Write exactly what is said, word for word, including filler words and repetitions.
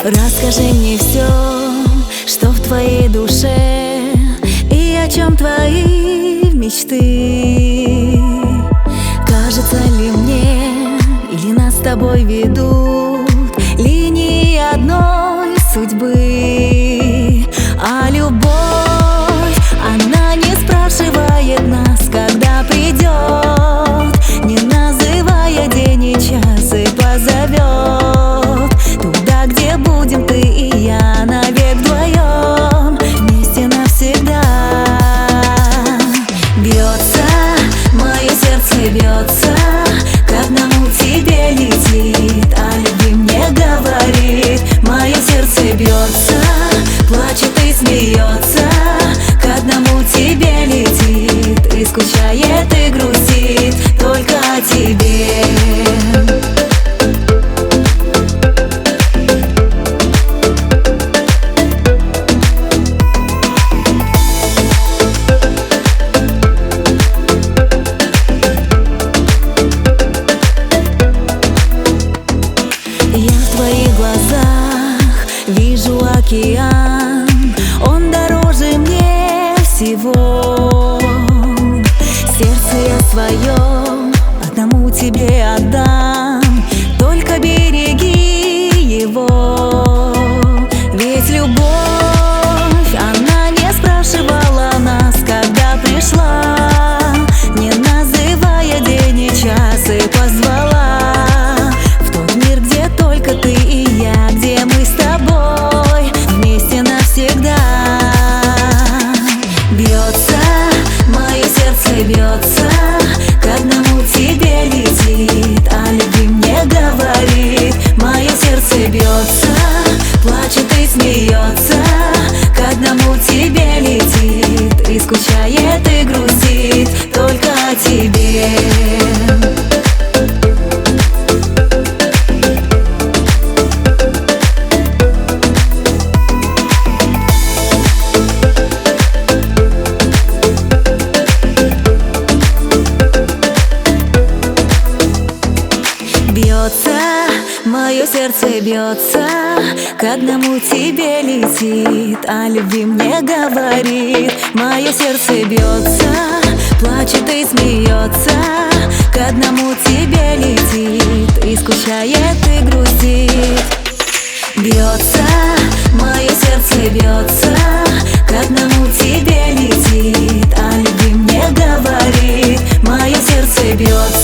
Расскажи мне все, что в твоей душе, и о чем твои мечты. Кажется ли мне, или нас с тобой ведут линии одной судьбы? А любовь, она не спрашивает нас, когда придет, не называя день и час, и позовет туда, где будем ты и я навек вдвоем, вместе навсегда. Бьется, мое сердце бьется, к одному тебе летит, о любви мне говорит. Мое сердце бьется, плачет и смеется, к одному тебе летит, и скучает и грустит только о тебе. Я в твоих глазах вижу океан, он дороже мне всего. Сердце я свое одному тебе отдам, только береги его. Ведь любовь, она не спрашивала нас, когда пришла, не называя день и час, и позвала в тот мир, где только ты и я, где мы с тобой вместе навсегда. Бьется, мое сердце бьется, к одному тебе летит, о любви мне говорит. Мое сердце бьется, плачет и смеется, к одному тебе летит, и скучает и грустит только о тебе. Бьется, мое сердце бьется, к одному тебе летит, о любви мне говорит. Мое сердце бьется, плачет и смеется, к одному тебе летит, и скучает и грустит. Бьется, мое сердце бьется, к одному тебе летит, о любви мне говорит. Мое сердце бьется,